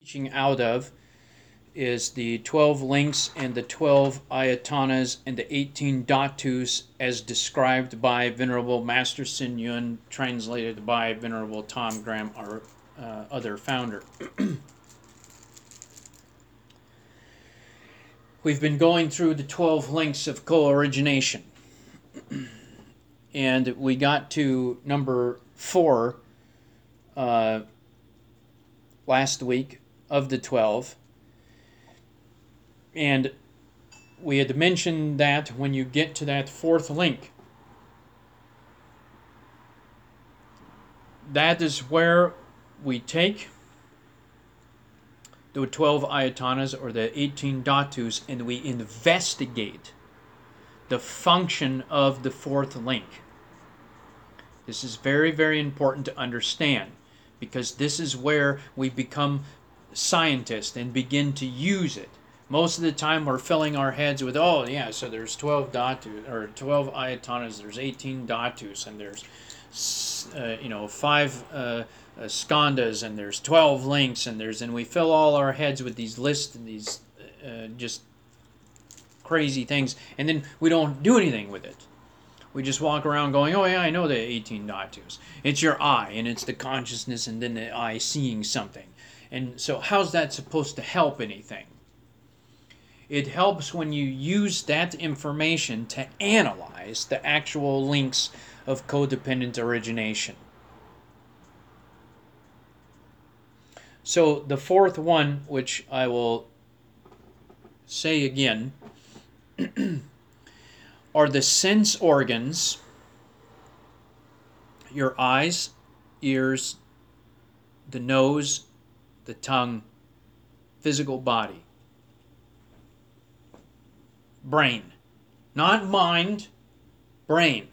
teaching out of is the 12 links and the 12 ayatanas and the 18 dhatus as described by Venerable Master Sun Yun, translated by Venerable Tom Graham, our other founder. We've been going through the 12 links of co-origination, and we got to number 4 last week of the 12. And we had mentioned that when you get to that 4th link, that is where we take the 12 ayatanas or the 18 dhatus and we investigate the function of the 4th link. This is very, very important to understand, because this is where we become scientists and begin to use it. Most of the time we're filling our heads with, oh yeah, so there's 12 dhatus, or 12 ayatanas, there's 18 dhatus, and there's 5 skandhas, and there's 12 links, and we fill all our heads with these lists and these just crazy things, and then we don't do anything with it. We just walk around going, oh yeah, I know the 18 dhatus. It's your eye, and it's the consciousness, and then the eye seeing something. And so how's that supposed to help anything? It helps when you use that information to analyze the actual links of codependent origination. So the 4th one, which I will say again, are the sense organs, your eyes, ears, the nose, the tongue, physical body. Brain. Not mind, brain.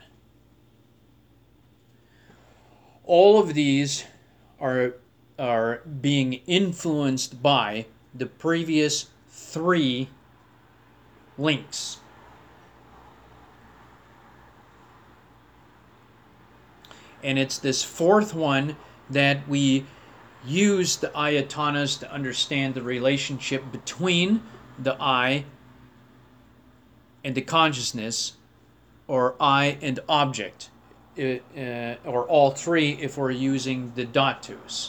All of these are being influenced by the previous 3 links. And it's this 4th one that we use the ayatanas to understand the relationship between the eye and the consciousness, or eye and object, or all 3 if we're using the dhatus.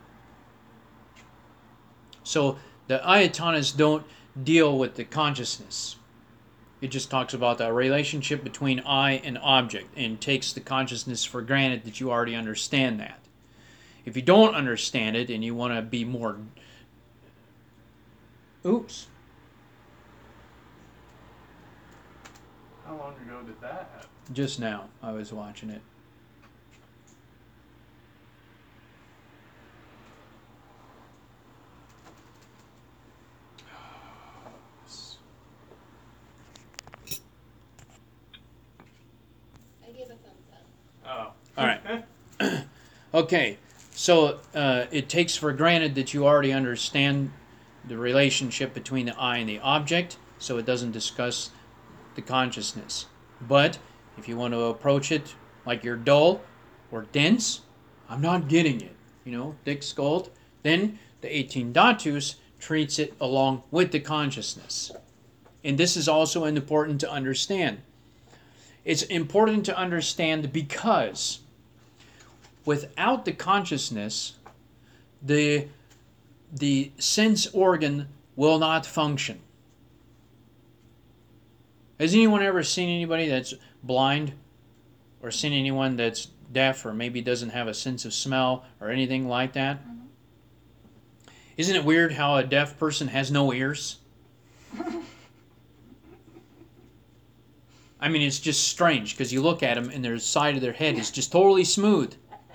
So the ayatanas don't deal with the consciousness. It just talks about the relationship between eye and object and takes the consciousness for granted that you already understand that. If you don't understand it and you want to be more... Oops. How long ago did that happen? Just now. I was watching it. I give a thumbs up. Oh. All right. Okay. So it takes for granted that you already understand the relationship between the eye and the object, so it doesn't discuss the consciousness. But if you want to approach it like you're dull or dense, I'm not getting it, thick-skulled, then the 18 dhatus treats it along with the consciousness. And this is also important to understand. It's important to understand because without the consciousness, the sense organ will not function. Has anyone ever seen anybody that's blind, or seen anyone that's deaf, or maybe doesn't have a sense of smell or anything like that? Mm-hmm. Isn't it weird how a deaf person has no ears? I mean, it's just strange because you look at them and their side of their head is just totally smooth.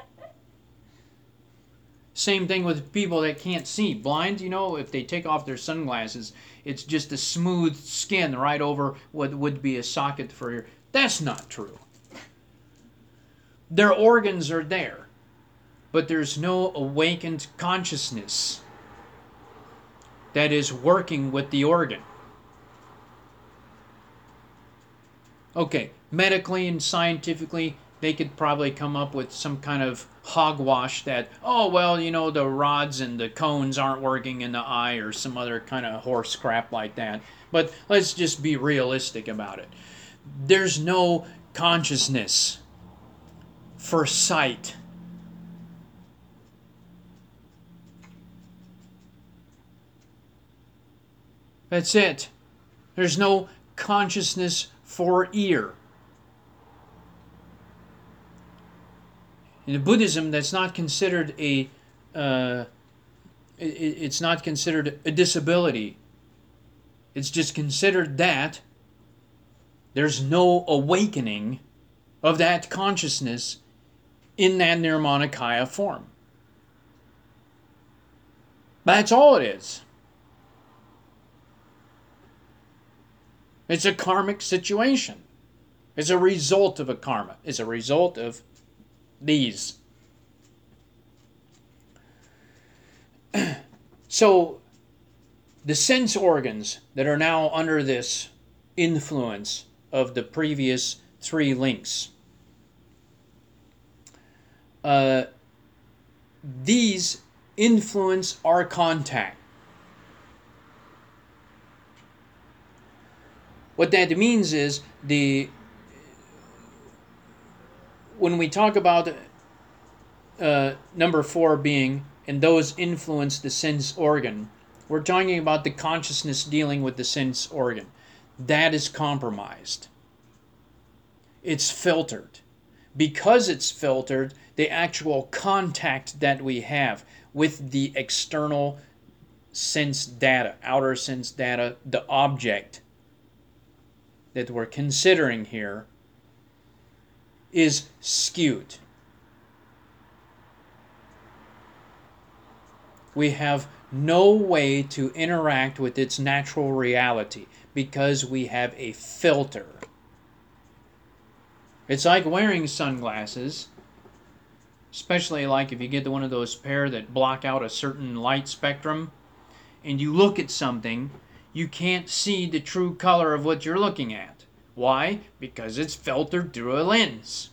Same thing with people that can't see. Blind, if they take off their sunglasses, it's just a smooth skin right over what would be a socket for your... That's not true. Their organs are there, but there's no awakened consciousness that is working with the organ. Okay, medically and scientifically, they could probably come up with some kind of hogwash that, oh, well, the rods and the cones aren't working in the eye or some other kind of horse crap like that. But let's just be realistic about it. There's no consciousness for sight. That's it. There's no consciousness for ear. In Buddhism, that's not considered it's not considered a disability. It's just considered that there's no awakening of that consciousness in that Nirmanakaya form. That's all it is. It's a karmic situation. It's a result of a karma. It's a result of these. So, the sense organs that are now under this influence of the previous 3 links, these influence our contact. What that means is when we talk about number 4 being, and those influence the sense organ, we're talking about the consciousness dealing with the sense organ. That is compromised. It's filtered. Because it's filtered, the actual contact that we have with the external sense data, outer sense data, the object that we're considering here, is skewed. We have no way to interact with its natural reality because we have a filter. It's like wearing sunglasses, especially like if you get one of those pair that block out a certain light spectrum, and you look at something, you can't see the true color of what you're looking at. Why? Because it's filtered through a lens.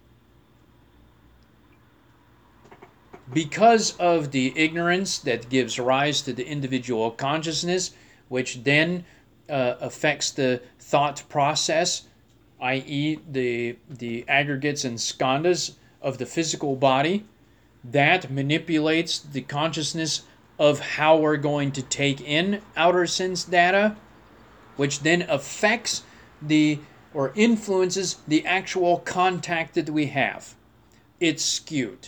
Because of the ignorance that gives rise to the individual consciousness, which then affects the thought process, i.e. the aggregates and skandhas of the physical body, that manipulates the consciousness of how we're going to take in outer sense data, which then affects or influences the actual contact that we have. It's skewed.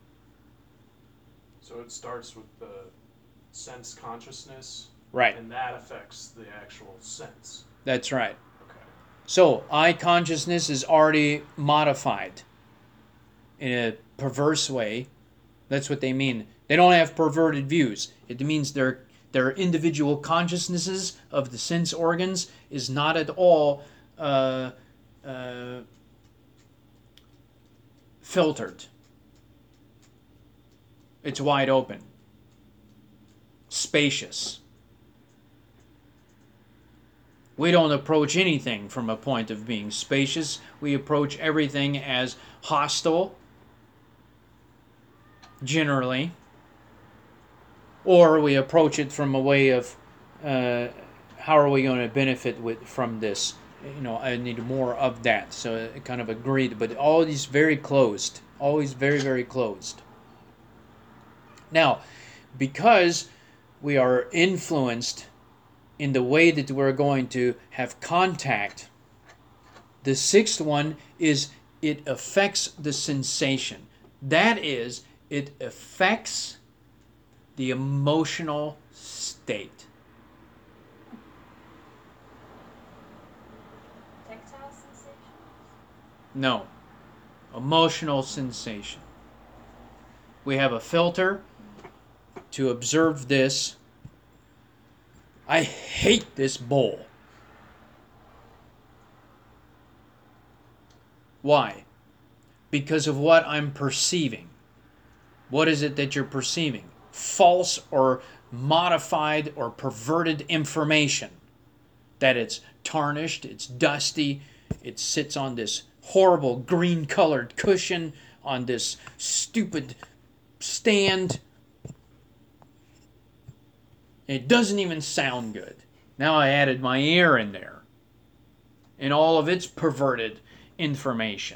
So it starts with the sense consciousness, right, and that affects the actual sense. That's right. Okay. So eye consciousness is already modified in a perverse way. That's what they mean. They don't have perverted views. It means their individual consciousnesses of the sense organs is not at all filtered. It's wide open, spacious. We don't approach anything from a point of being spacious. We approach everything as hostile, generally. Or we approach it from a way of, how are we going to benefit from this? I need more of that. So kind of agreed, but always very closed. Always very, very closed. Now, because we are influenced in the way that we're going to have contact, the 6th one is it affects the sensation. That is, it affects the emotional state. Tactile sensation? No. Emotional sensation. We have a filter to observe this. I hate this bowl. Why? Because of what I'm perceiving. What is it that you're perceiving? False or modified or perverted information. That it's tarnished, it's dusty, it sits on this horrible green-colored cushion on this stupid stand. It doesn't even sound good. Now I added my ear in there and all of its perverted information.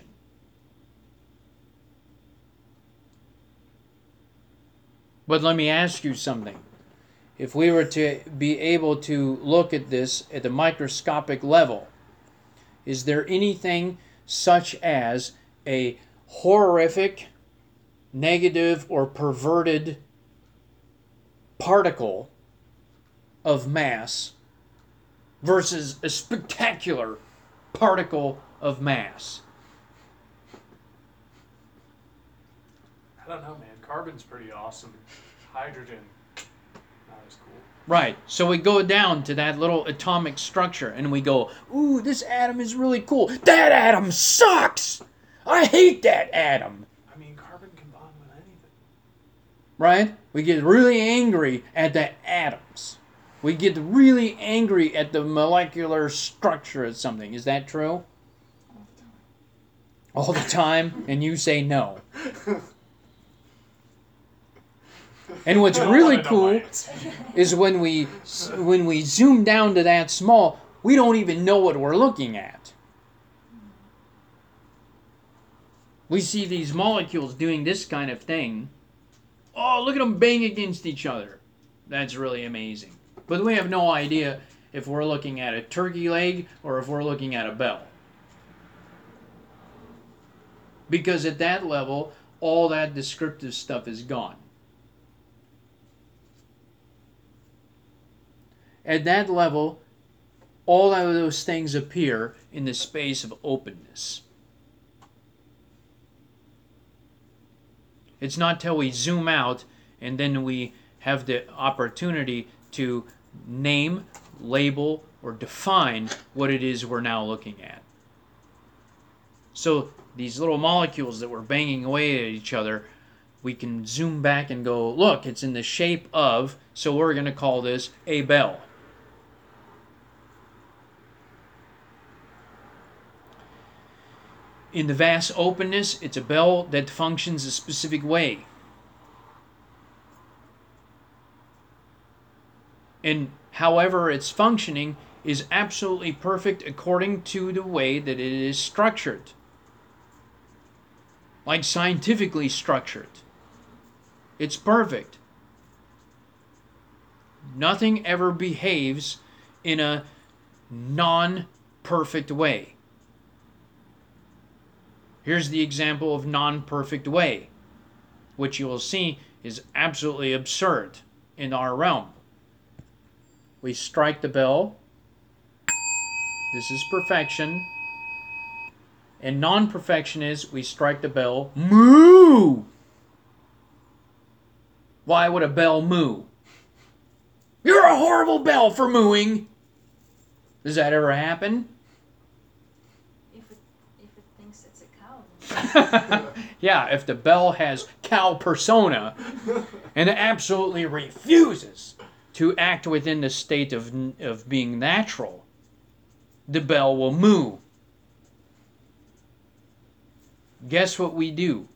But let me ask you something. If we were to be able to look at this at the microscopic level, is there anything such as a horrific, negative, or perverted particle of mass versus a spectacular particle of mass? I don't know, man. Carbon's pretty awesome. Hydrogen, not as cool. Right. So we go down to that little atomic structure and we go, ooh, this atom is really cool. That atom sucks! I hate that atom! I mean, carbon can bond with anything. Right? We get really angry at the atoms. We get really angry at the molecular structure of something. Is that true? All the time? And you say no. And what's really cool is when we zoom down to that small, we don't even know what we're looking at. We see these molecules doing this kind of thing. Oh, look at them bang against each other. That's really amazing. But we have no idea if we're looking at a turkey leg or if we're looking at a bell. Because at that level, all that descriptive stuff is gone. At that level, all of those things appear in the space of openness. It's not till we zoom out and then we have the opportunity to name, label, or define what it is we're now looking at. So these little molecules that we're banging away at each other, we can zoom back and go, look, it's in the shape of, so we're going to call this a bell. In the vast openness, it's a bell that functions a specific way. And however it's functioning is absolutely perfect according to the way that it is structured. Like scientifically structured. It's perfect. Nothing ever behaves in a non-perfect way. Here's the example of non-perfect way, which you will see is absolutely absurd in our realm. We strike the bell. This is perfection. And non-perfection is we strike the bell. Moo! Why would a bell moo? You're a horrible bell for mooing. Does that ever happen? Yeah, if the bell has cow persona and absolutely refuses to act within the state of being natural, the bell will moo. Guess what we do?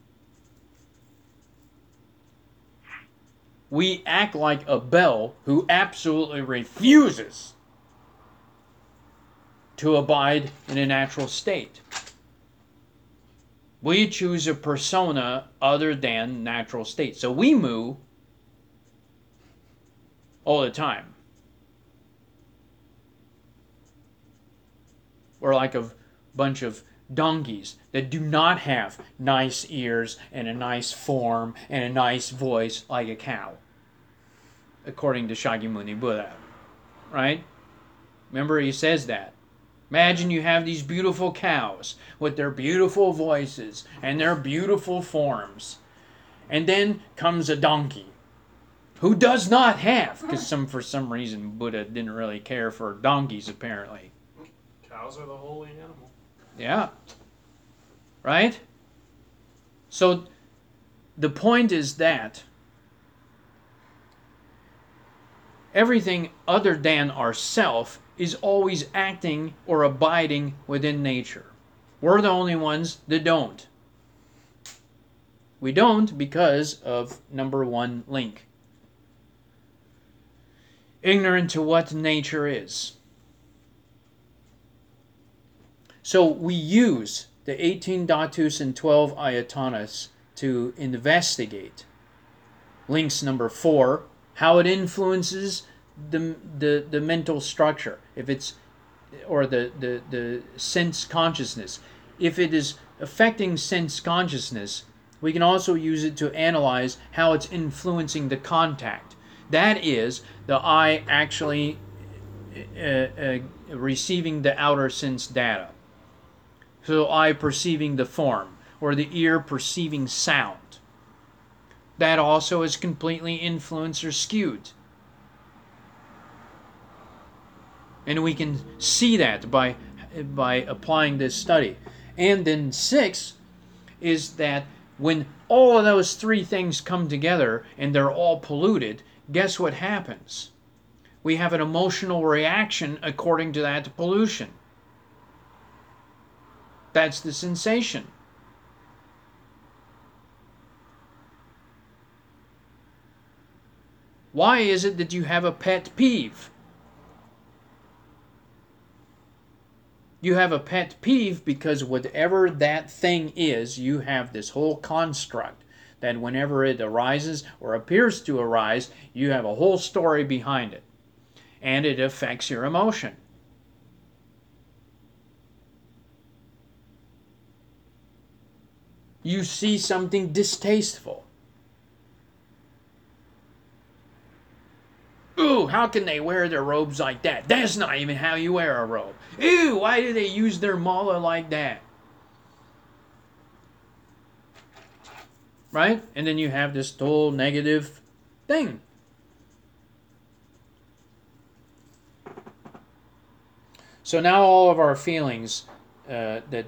We act like a bell who absolutely refuses to abide in a natural state. We choose a persona other than natural state. So we moo all the time. We're like a bunch of donkeys that do not have nice ears and a nice form and a nice voice like a cow, according to Shakyamuni Buddha. Right? Remember, he says that. Imagine you have these beautiful cows with their beautiful voices and their beautiful forms. And then comes a donkey who does not have, because for some reason Buddha didn't really care for donkeys apparently. Cows are the holy animal. Yeah. Right? So the point is that everything other than ourself is always acting or abiding within nature. We're the only ones that don't. We don't because of number one link. Ignorant to what nature is. So we use the 18 dhatus and 12 ayatanas to investigate. Links number 4, how it influences the mental structure, if it's, or the sense consciousness. If it is affecting sense consciousness, we can also use it to analyze how it's influencing the contact. That is, the eye actually receiving the outer sense data. So eye perceiving the form, or the ear perceiving sound. That also is completely influenced or skewed. And we can see that by applying this study. And then 6 is that when all of those 3 things come together and they're all polluted, guess what happens? We have an emotional reaction according to that pollution. That's the sensation. Why is it that you have a pet peeve? You have a pet peeve because whatever that thing is, you have this whole construct that whenever it arises or appears to arise, you have a whole story behind it. And it affects your emotion. You see something distasteful. Ooh, how can they wear their robes like that? That's not even how you wear a robe. Ew, why do they use their mala like that? Right? And then you have this whole negative thing. So now all of our feelings that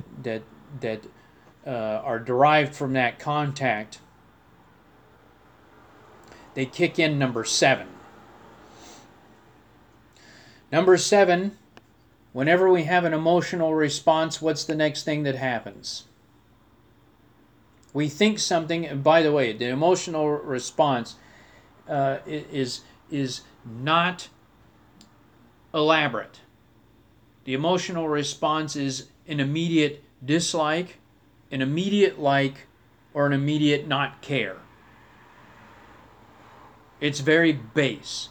are derived from that contact, they kick in number 7. Number 7, whenever we have an emotional response, what's the next thing that happens? We think something, and by the way, the emotional response is not elaborate. The emotional response is an immediate dislike, an immediate like, or an immediate not care. It's very base.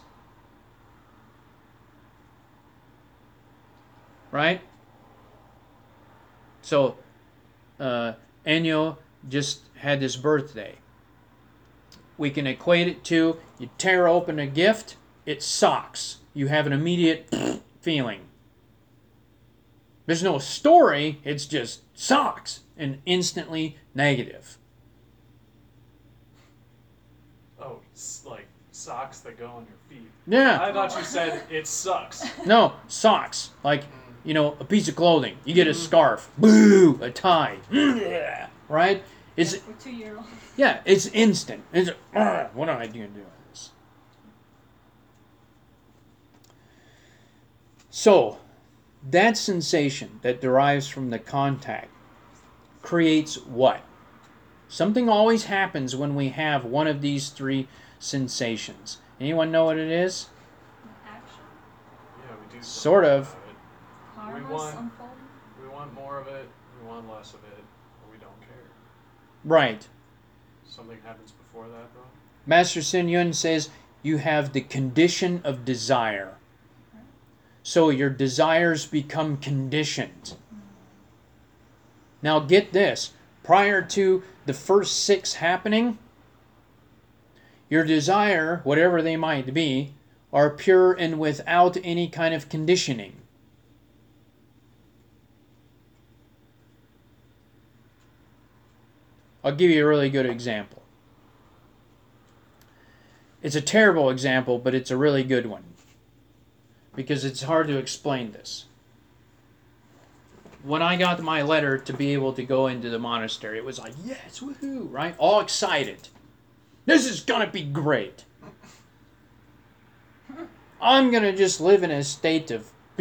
Right? So, Enyo just had his birthday. We can equate it to, you tear open a gift, it sucks. You have an immediate feeling. There's no story, it's just sucks and instantly negative. Oh, like socks that go on your feet. Yeah. I thought you said it sucks. No, socks. Like, you know, a piece of clothing. You get a scarf. Boo! A tie. Right? It's for 2-year-olds. Yeah, it's instant. It's what am I going to do with this? So, that sensation that derives from the contact creates what? Something always happens when we have one of these 3 sensations. Anyone know what it is? Action. Yeah, we do. Sort of. Karma's want- unfolding. We want more of it, we want less of it, or we don't care. Right. Something happens before that, bro? Master Sun Yun says you have the condition of desire. So your desires become conditioned. Now get this. Prior to the first 6 happening, your desire, whatever they might be, are pure and without any kind of conditioning. I'll give you a really good example. It's a terrible example, but it's a really good one. Because it's hard to explain this. When I got my letter to be able to go into the monastery, it was like, yes, woohoo, right? All excited. This is going to be great. I'm going to just live in a state of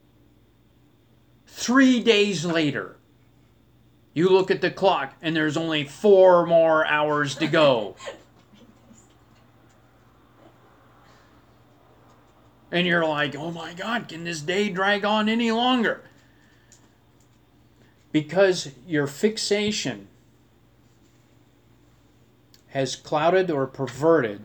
3 days later, you look at the clock and there's only 4 more hours to go. And you're like, oh my God, can this day drag on any longer? Because your fixation has clouded or perverted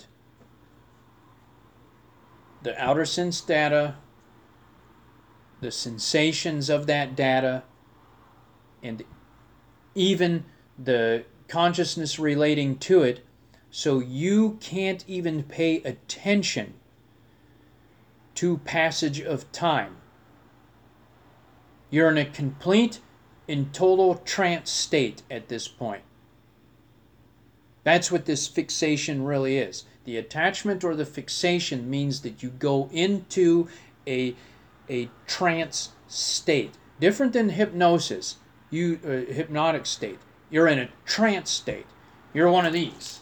the outer sense data, the sensations of that data, and even the consciousness relating to it, so you can't even pay attention to passage of time. You're in a complete and total trance state at this point. That's what this fixation really is. The attachment or the fixation means that you go into a trance state. Different than hypnosis, hypnotic state. You're in a trance state. You're one of these.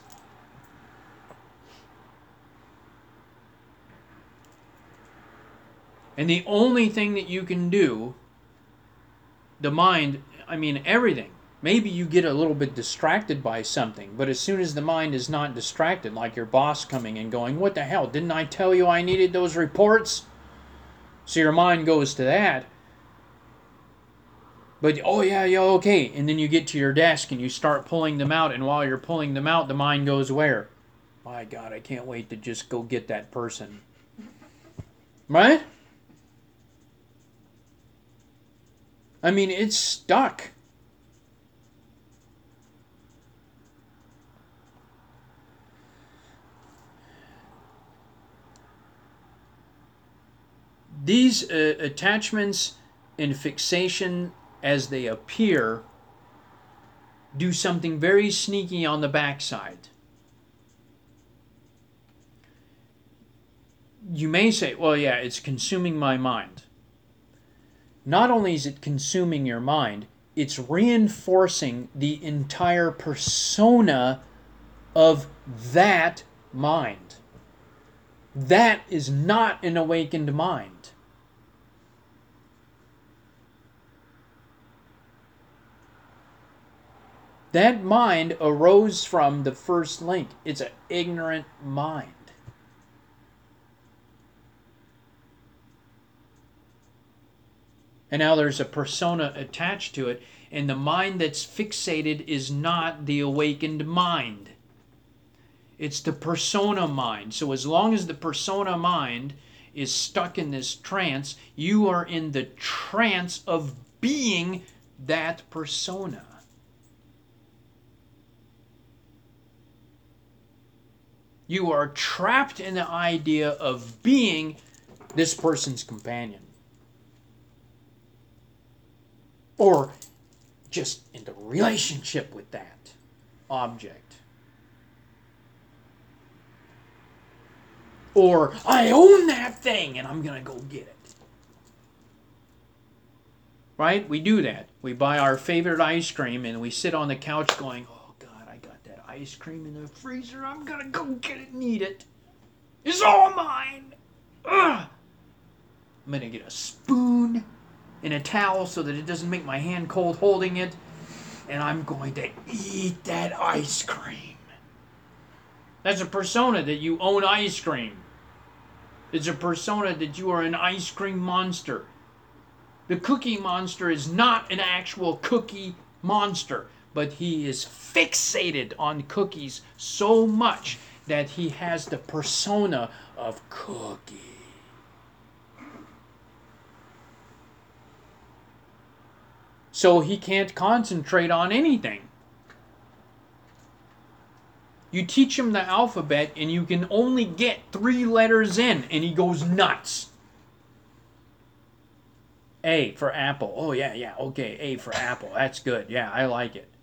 And the only thing that you can do, the mind, I mean everything. Maybe you get a little bit distracted by something, but as soon as the mind is not distracted, like your boss coming and going, what the hell, didn't I tell you I needed those reports? So your mind goes to that. But, oh yeah, okay. And then you get to your desk and you start pulling them out, and while you're pulling them out, the mind goes where? My God, I can't wait to just go get that person. Right? I mean, it's stuck. These attachments and fixation as they appear do something very sneaky on the backside. You may say, well, yeah, it's consuming my mind. Not only is it consuming your mind, it's reinforcing the entire persona of that mind. That is not an awakened mind. That mind arose from the first link. It's an ignorant mind. And now there's a persona attached to it, and the mind that's fixated is not the awakened mind. It's the persona mind. So as long as the persona mind is stuck in this trance, you are in the trance of being that persona. You are trapped in the idea of being this person's companion. Or just in the relationship with that object. Or, I own that thing and I'm going to go get it. Right? We do that. We buy our favorite ice cream and we sit on the couch going, oh God, I got that ice cream in the freezer. I'm going to go get it and eat it. It's all mine. Ugh. I'm going to get a spoon and a towel so that it doesn't make my hand cold holding it. And I'm going to eat that ice cream. That's a persona that you own ice cream. It's a persona that you are an ice cream monster. The Cookie Monster is not an actual cookie monster, but he is fixated on cookies so much that he has the persona of Cookie. So he can't concentrate on anything. You teach him the alphabet and you can only get 3 letters in and he goes nuts. A for apple. Oh yeah, okay, A for apple. That's good. Yeah, I like it.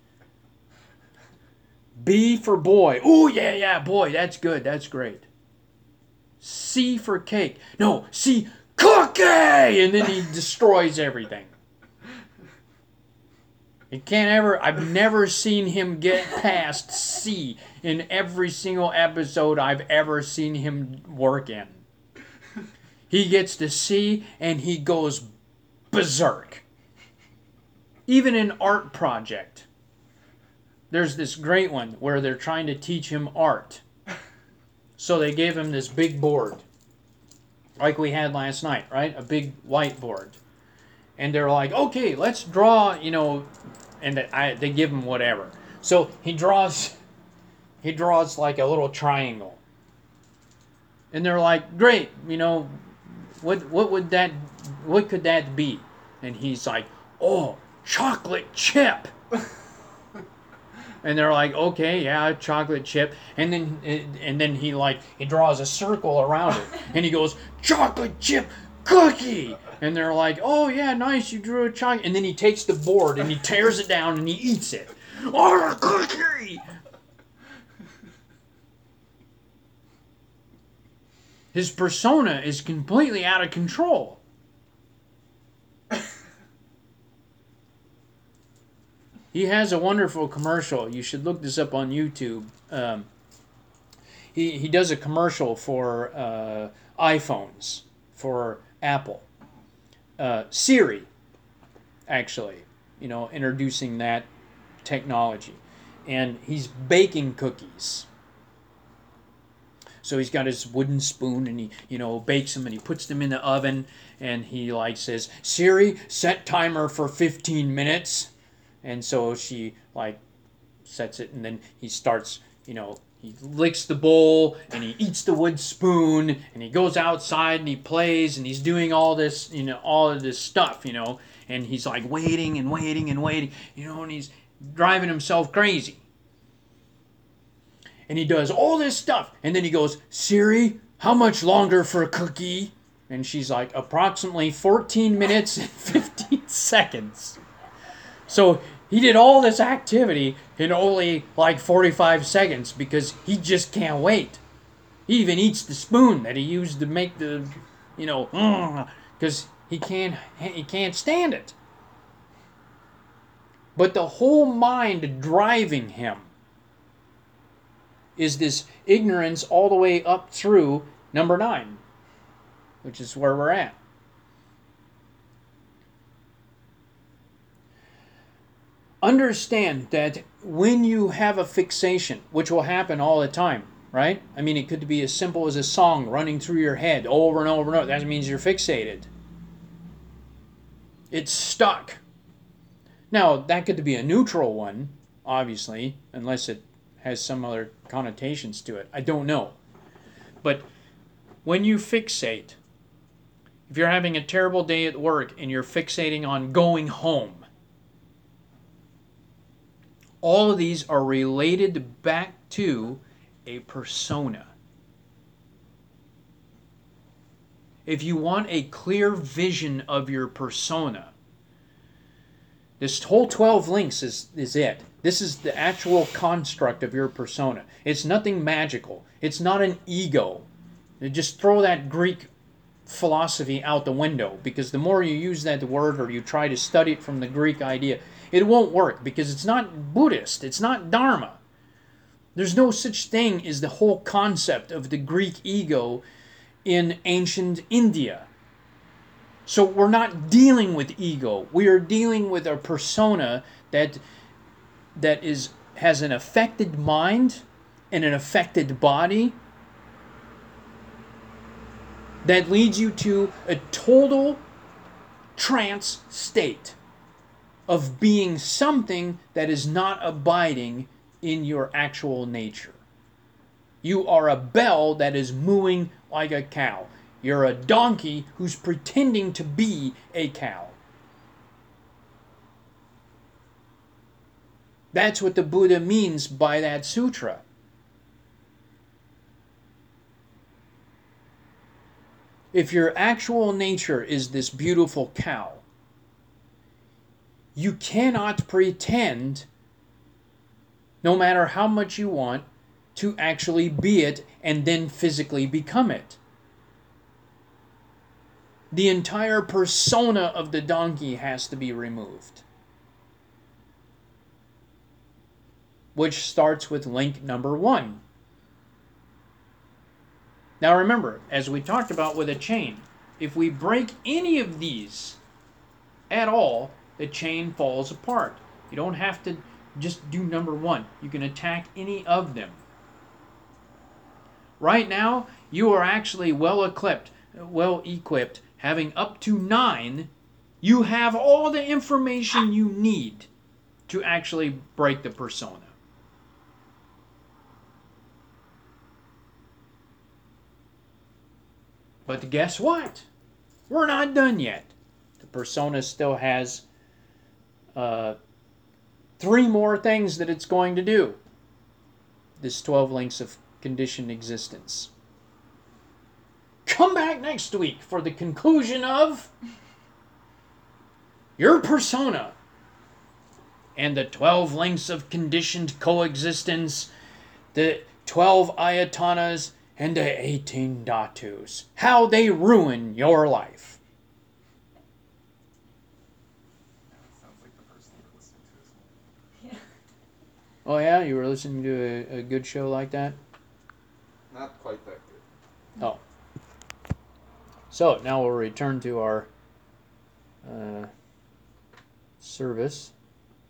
B for boy. Oh yeah, boy, that's good. That's great. C for cake. No, C, cookie! And then he destroys everything. I've never seen him get past C in every single episode I've ever seen him work in. He gets to C and he goes berserk. Even an art project. There's this great one where they're trying to teach him art. So they gave him this big board, like we had last night, right? A big whiteboard. And they're like, okay, let's draw, and they give him whatever. So he draws like a little triangle. And they're like, great, what could that be? And he's like, oh, chocolate chip. And they're like, okay, yeah, chocolate chip. And then he draws a circle around it. And he goes, chocolate chip cookie. And they're like, oh yeah, nice, you drew a chocolate. And then he takes the board and he tears it down and he eats it. Oh, cookie! His persona is completely out of control. He has a wonderful commercial. You should look this up on YouTube. He does a commercial for iPhones, for Apple. Siri, actually, introducing that technology. And he's baking cookies. So he's got his wooden spoon and he, bakes them and he puts them in the oven and he says, Siri, set timer for 15 minutes. And so she sets it and then he starts, he licks the bowl and he eats the wood spoon and he goes outside and he plays and he's doing all this, all of this stuff, and he's waiting and waiting and waiting, and he's driving himself crazy. And he does all this stuff and then he goes, Siri, how much longer for a cookie? And she's like, approximately 14 minutes and 15 seconds. So he did all this activity in only 45 seconds because he just can't wait. He even eats the spoon that he used to make the, because he can't stand it. But the whole mind driving him is this ignorance all the way up through number 9, which is where we're at. Understand that when you have a fixation, which will happen all the time, right? I mean, it could be as simple as a song running through your head over and over and over. That means you're fixated. It's stuck. Now, that could be a neutral one, obviously, unless it has some other connotations to it. I don't know. But when you fixate, if you're having a terrible day at work and you're fixating on going home, all of these are related back to a persona. If you want a clear vision of your persona, this whole 12 links is it. This is the actual construct of your persona. It's nothing magical. It's not an ego. You just throw that Greek philosophy out the window, because the more you use that word or you try to study it from the Greek idea, it won't work because it's not Buddhist. It's not Dharma. There's no such thing as the whole concept of the Greek ego in ancient India. So we're not dealing with ego. We are dealing with a persona that has an affected mind and an affected body that leads you to a total trance state of being something that is not abiding in your actual nature. You are a bell that is mooing like a cow. You're a donkey who's pretending to be a cow. That's what the Buddha means by that sutra. If your actual nature is this beautiful cow, you cannot pretend, no matter how much you want, to actually be it and then physically become it. The entire persona of the donkey has to be removed. Which starts with link number 1. Now remember, as we talked about with a chain, if we break any of these at all, the chain falls apart. You don't have to just do number 1. You can attack any of them. Right now, you are actually well equipped, having up to 9. You have all the information you need to actually break the persona. But guess what? We're not done yet. The persona still has 3 more things that it's going to do. This 12 links of conditioned existence. Come back next week for the conclusion of your persona and the 12 links of conditioned coexistence, the 12 ayatanas, and the 18 dhatus. How they ruin your life. Sounds like the person you were listening to is Oh yeah, you were listening to a good show like that? not quite that good. Oh. So now we'll return to our service.